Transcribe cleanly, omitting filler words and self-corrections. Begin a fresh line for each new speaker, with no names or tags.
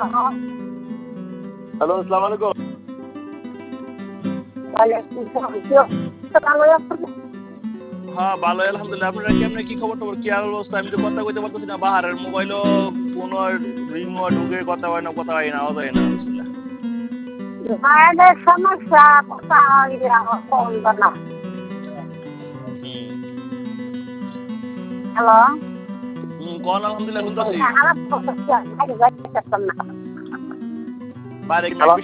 Hello, আসসালামু আলাইকুম। হ্যাঁ, ভালোই আলহামদুলিল্লাহ। আপনারা কেমনে কি খবর-টবর, কি অবস্থা? আমি তো কথা কইতে পারতেছি না। বাহারের মোবাইলও কোনো রিংও ঢুকে কথা হয় না, কথা হয় না, আওয়াজ হয় না। বিসমিল্লাহ।
মায়েদের সমস্যা কথা হয় কম না।
হুম।
হ্যালো,
কোন আলহামদুলিল্লাহ শুনতাছি।
খারাপ কথা বাইরে যাইতে পারতাম না।
বাইরে কি
হ্যালো।